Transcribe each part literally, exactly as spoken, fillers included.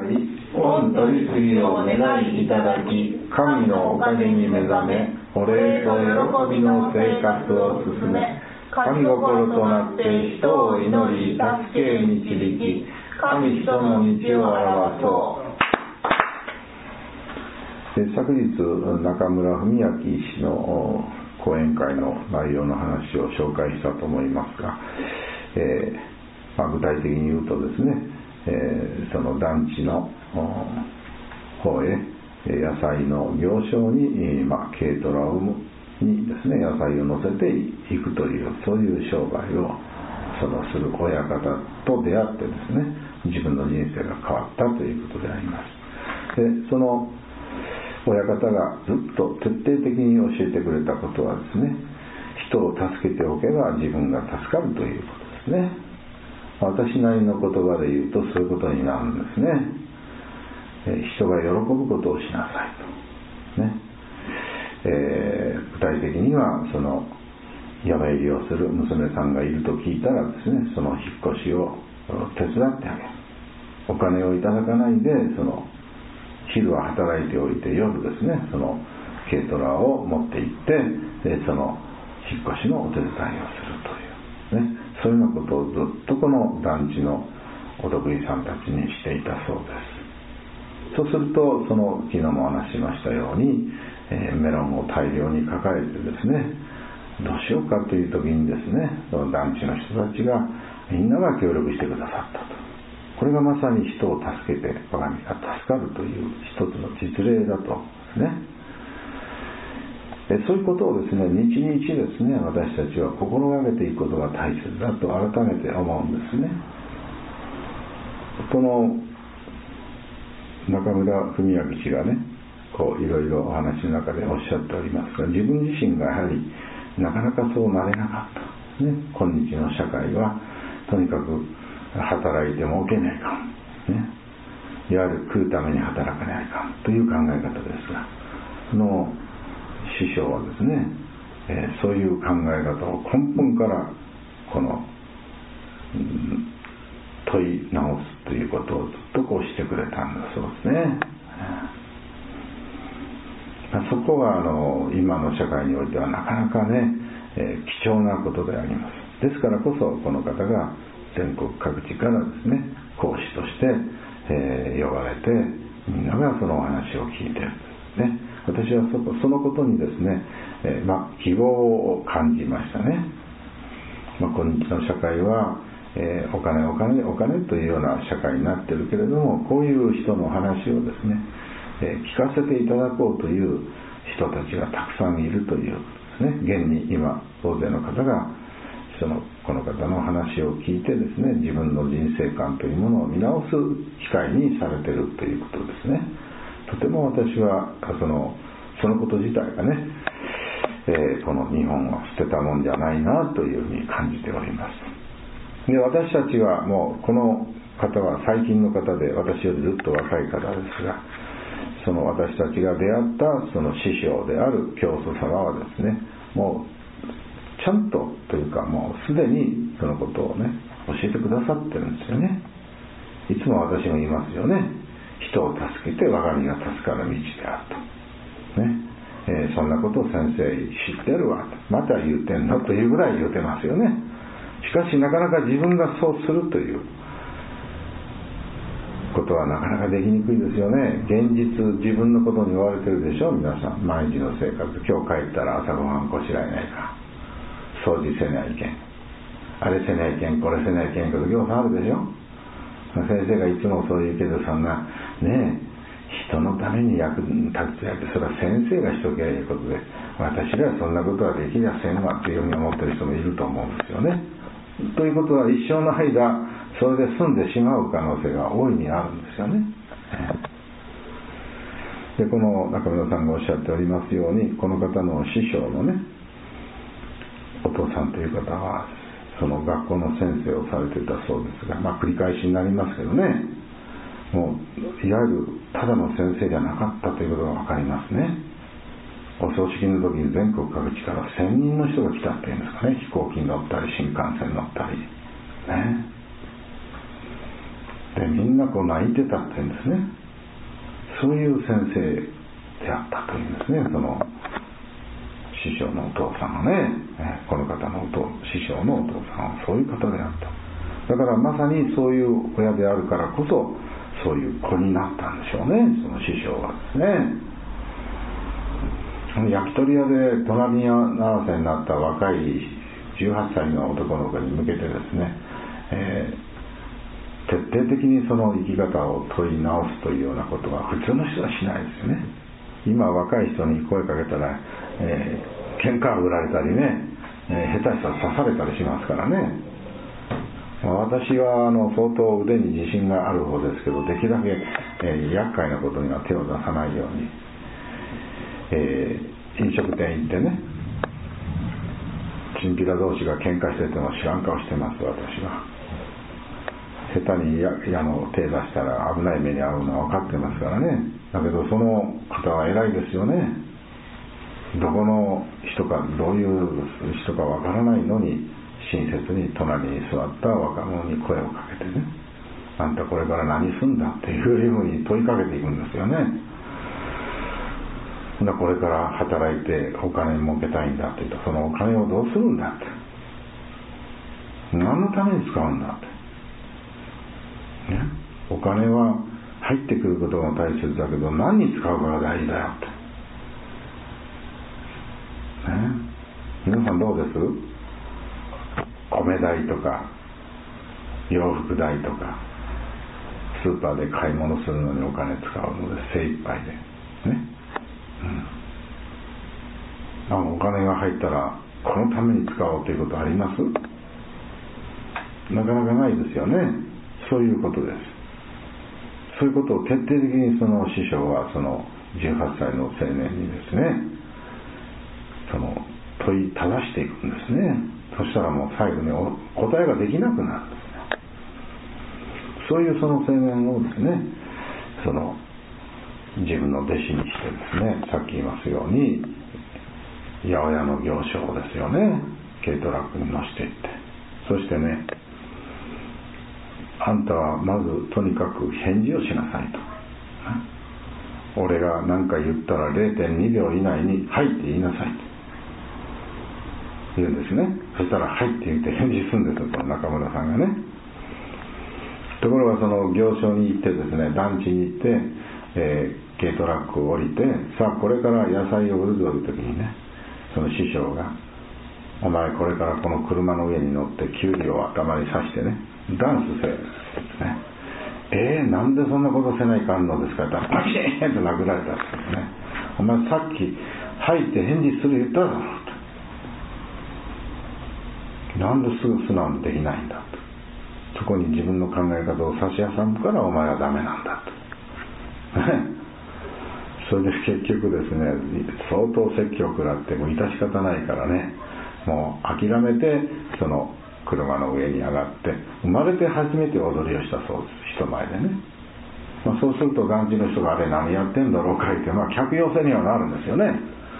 り御取り次ぎをお願いいただき、神のおかげに目覚め、お礼と喜びの生活を進め、神心となって人を祈り助け導き、神人の道を表そう。 昨日中村文明医師の講演会の内容の話を紹介したと思いますが、えーまあ、具体的に言うとですね、えー、その団地の方へ野菜の行商に、まあ、軽トラにですね野菜を乗せていくという、そういう商売をそのする親方と出会ってですね、自分の人生が変わったということであります。でその親方がずっと徹底的に教えてくれたことはですね、人を助けておけば自分が助かるということですね。私なりの言葉で言うとそういうことになるんですね。人が喜ぶことをしなさいと、ねえー、具体的にはその山入りをする娘さんがいると聞いたらですね、その引っ越しを手伝ってあげる。お金をいただかないで、その昼は働いておいて夜ですね、その軽トラを持って行ってその引っ越しのお手伝いをするという、ね、そういうようなことをずっとこの団地のお得意さんたちにしていたそうです。そうすると、その昨日もお話ししましたように、えー、メロンを大量に抱えてですね、どうしようかという時にですね、その団地の人たちがみんなが協力してくださったと。これがまさに人を助けて我が身が助かるという一つの実例だとですね。そういうことをですね、日々ですね、私たちは心がけていくことが大切だと改めて思うんですね。この中村文明氏がね、こういろいろお話の中でおっしゃっておりますが、自分自身がやはりなかなかそうなれなかった、ね、今日の社会はとにかく働いてもおけないかん、ね、いわゆる食うために働かないかんという考え方ですが、その師匠はですね、えー、そういう考え方を根本からこの、うん、問い直すということをずっとこうしてくれたんだそうですね。そこはあの今の社会においてはなかなかね、えー、貴重なことであります。ですからこそこの方が全国各地からですね、講師として、えー、呼ばれて、みんながそのお話を聞いている、ね、私は そ, そのことにですね、えーまあ、希望を感じましたね。まあ、今日の社会は、えー、お金お金お金というような社会になっているけれども、こういう人の話をですね、えー、聞かせていただこうという人たちがたくさんいるというですね、現に今大勢の方がそのこの方の話を聞いてですね、自分の人生観というものを見直す機会にされているということですね。とても私はそのそのこと自体がね、えー、この日本は捨てたもんじゃないなというふうに感じております。で、私たちはもうこの方は最近の方で、私よりずっと若い方ですが、その私たちが出会ったその師匠である教祖様はですね、もうちゃんとというかもうすでにそのことをね教えてくださってるんですよね。いつも私も言いますよね。人を助けて我が身が助かる道であると、ねえー、そんなことを先生知ってるわと、また言うてんのというぐらい言うてますよね。しかしなかなか自分がそうするということはなかなかできにくいですよね。現実自分のことに追われてるでしょ、皆さん。毎日の生活、今日帰ったら朝ごはんこしらえないか、掃除せないけん、あれせないけん、これせないけん、ことぎょうさんあるでしょ。先生がいつもそう言うけど、そんなねえ人のために役立つやって、それは先生がしとけばいいことで、私らはそんなことはできりゃせんわっていうふうに思ってる人もいると思うんですよね。ということは一生の間それで済んでしまう可能性が大いにあるんですよね。で、この中村さんがおっしゃっておりますように、この方の師匠のねお父さんという方はその学校の先生をされていたそうですが、まあ繰り返しになりますけどね、もういわゆるただの先生じゃなかったということが分かりますね。お葬式の時に全国各地からせんにんの人が来たっていうんですかね。飛行機に乗ったり新幹線に乗ったりね。でみんながこう泣いてたっていうんですね。そういう先生であったというんですね。その師匠のお父さんがね、この方のお父師匠のお父さんはそういう方であった。だからまさにそういう親であるからこそそういう子になったんでしょうね、その師匠はですね。焼き鳥屋で隣り合わせになった若いじゅうはっさいの男の子に向けてですね、えー、徹底的にその生き方を問い直すというようなことは普通の人はしないですよね。今若い人に声かけたら、えー、喧嘩を売られたりね、えー、下手したら刺されたりしますからね。私はあの相当腕に自信がある方ですけど、できるだけ、えー、厄介なことには手を出さないように、えー、飲食店行ってね、チンピラ同士が喧嘩してても知らん顔してます。私は下手にやあの手出したら危ない目に遭うのは分かってますからね。だけどその方は偉いですよね。どこの人かどういう人か分からないのに親切に隣に座った若者に声をかけてね、あんたこれから何すんだっていうふうに問いかけていくんですよね。だこれから働いてお金儲けたいんだって言うと、そのお金をどうするんだって、何のために使うんだって、ね、お金は入ってくることが大切だけど何に使うかが大事だよって、ね、皆さんどうです？米代とか洋服代とかスーパーで買い物するのにお金使うので精一杯でね、うん、あのお金が入ったらこのために使おうということあります？なかなかないですよね。そういうことです。そういうことを徹底的にその師匠はそのじゅうはっさいの青年にですね、その問いただしていくんですね。そしたらもう最後に答えができなくなるんですね。そういうその青年をですね、その自分の弟子にしてですね、さっき言いますように八百屋の行商ですよね、軽トラックに乗せていって、そしてね、あんたはまずとにかく返事をしなさいと、俺が何か言ったら れいてんにびょう以内にはいって言いなさいと言うんですね。そしたらはいって言って返事するんですよ、その中村さんがね。ところがその行商に行ってですね、団地に行って、えー、軽トラックを降りて、さあこれから野菜を売るぞという時にね、その師匠がお前これからこの車の上に乗ってキュウリを頭に刺してねダンスせえってね、えー、なんでそんなことせないかんのですかって言ったらパキーンと殴られたんですね。お前さっきはいって返事する言っただろうと、なんですぐ素直にできないんだと、そこに自分の考え方を差し挟むからお前はダメなんだとそれで結局ですね、相当説教を食らってもう致し方ないからね、もう諦めてその車の上に上がって生まれて初めて踊りをしたそうです、人前でね。まあ、そうすると団地の人があれ何やってんだろうかいって、まあ、客寄せにはなるんですよね。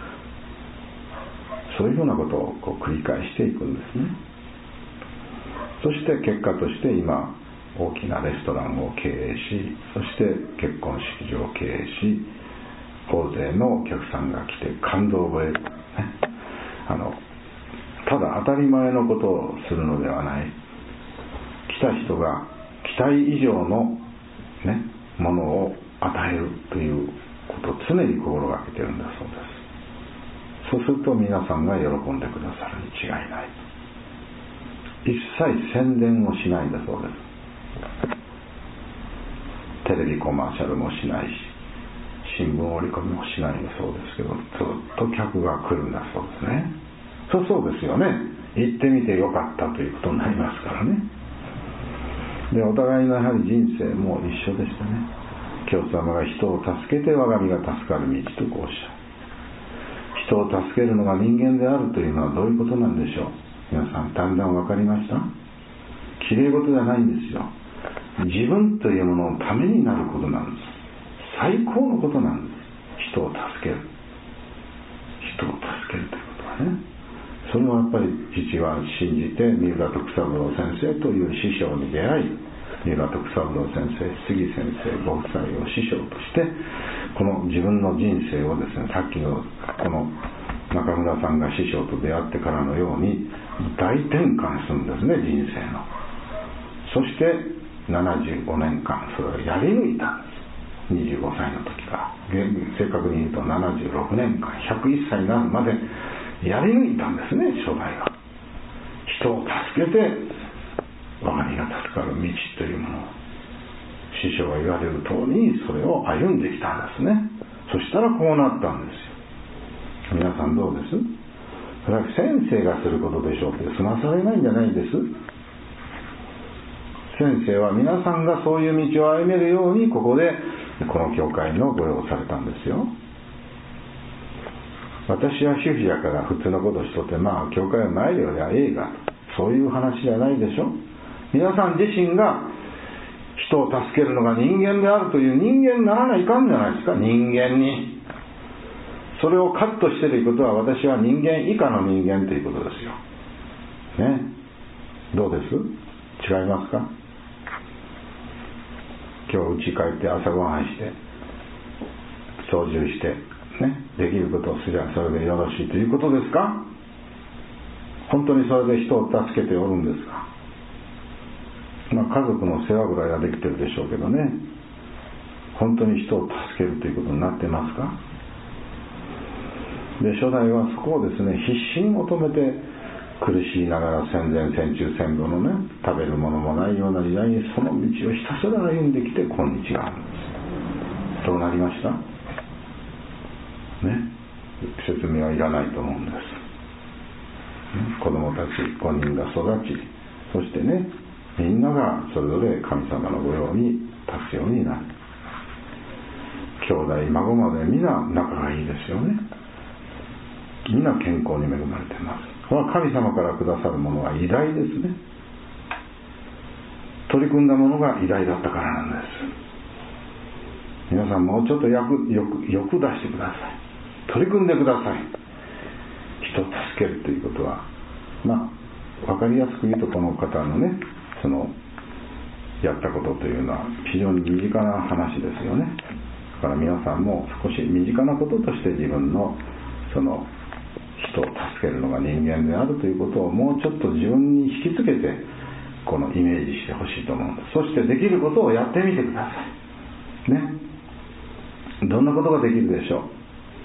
そういうふうなことをこう繰り返していくんですね。そして結果として今大きなレストランを経営し、そして結婚式場を経営し、大勢のお客さんが来て感動を覚える、ね、あのただ当たり前のことをするのではない、来た人が期待以上の、ね、ものを与えるということを常に心がけているんだそうです。そうすると皆さんが喜んでくださるに違いない。一切宣伝をしないんだそうです。テレビコマーシャルもしないし、新聞折り込みもしないんだそうですけど、ずっと客が来るんだそうですね。そうそうですよね。行ってみてよかったということになりますからね。で、お互いのやはり人生も一緒でしたね。教祖様が人を助けて我が身が助かる道とこうおっしゃる。人を助けるのが人間であるというのはどういうことなんでしょう。皆さんだんだん分かりました？きれい事じゃないんですよ。自分というもののためになることなんです。最高のことなんです。人を助ける。人を助けるということはね。それはやっぱり父は信じて三浦徳三郎先生という師匠に出会い、 三浦徳三郎先生、杉先生ご夫妻を師匠としてこの自分の人生をですね、さっきのこの中村さんが師匠と出会ってからのように大転換するんですね、人生の。そしてななじゅうごねんかんそれをやり抜いたんです。にじゅうごさいの時から正確に言うとななじゅうろくねんかん、ひゃくいっさいになるまでやり抜いたんですね、初代は。人を助けて我が身が助かる道というものを師匠が言われる通りにそれを歩んできたんですね。そしたらこうなったんですよ。皆さんどうです？それは先生がすることでしょうって済まされないんじゃないです。先生は皆さんがそういう道を歩めるようにここでこの教会の御用をされたんですよ。私は主婦やから普通のことしとってまあ教会は参るよりはええがそういう話じゃないでしょ。皆さん自身が人を助けるのが人間であるという人間にならないかんじゃないですか。人間にそれをカットしてということは私は人間以下の人間ということですよね。どうです？違いますか？今日家帰って朝ごはんして操縦してね、できることをすればそれでよろしいということですか？本当にそれで人を助けておるんですか？まあ家族の世話ぐらいはできてるでしょうけどね、本当に人を助けるということになってますか？で初代はそこをですね必死に求めて苦しいながら戦前戦中戦後のね食べるものもないような時代にその道をひたすら歩んできて今日があるんです。どうなりましたね。説明はいらないと思うんです。子供たちごにんが育ち、そしてねみんながそれぞれ神様の御用に立つようになる。兄弟孫までみんな仲がいいですよね。みんな健康に恵まれています。これは神様からくださるものは偉大ですね。取り組んだものが偉大だったからなんです。皆さんもうちょっと役欲欲出してください。取り組んでください。人を助けるということはまあ分かりやすく言うとこの方のねそのやったことというのは非常に身近な話ですよね。だから皆さんも少し身近なこととして自分のその人を助けるのが人間であるということをもうちょっと自分に引きつけてこのイメージしてほしいと思うんです。そしてできることをやってみてくださいね。どんなことができるでしょう。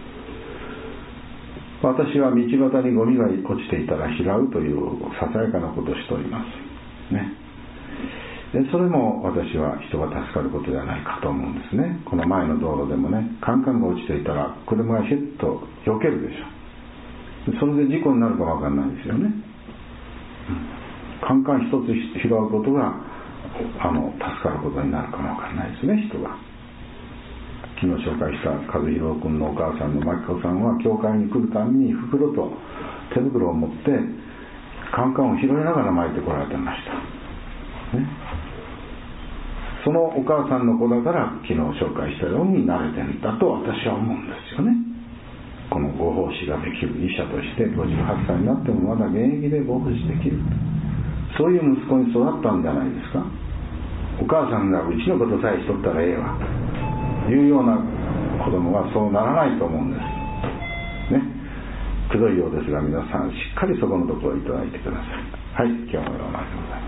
私は道端にゴミが落ちていたら拾うというささやかなことをしておりますね。でそれも私は人が助かることではないかと思うんですね。この前の道路でもねカンカンが落ちていたら車がヒュッと避けるでしょう。それで事故になるかもわかんないですよね、うん、カンカン一つ拾うことがあの助かることになるかもわかんないですね。人が昨日紹介した和弘君のお母さんの牧子さんは教会に来るために袋と手袋を持ってカンカンを拾いながら巻いてこられてました、ね、そのお母さんの子だから昨日紹介したように慣れてるんだと私は思うんですよね。このご奉仕ができる医者としてごじゅうはっさいになってもまだ現役でご奉仕できる、そういう息子に育ったんじゃないですか。お母さんがうちのことさえしとったらええわというような子供はそうならないと思うんですね。くどいようですが皆さんしっかりそこのところをいただいてください。はい、今日もよろしくお願いします。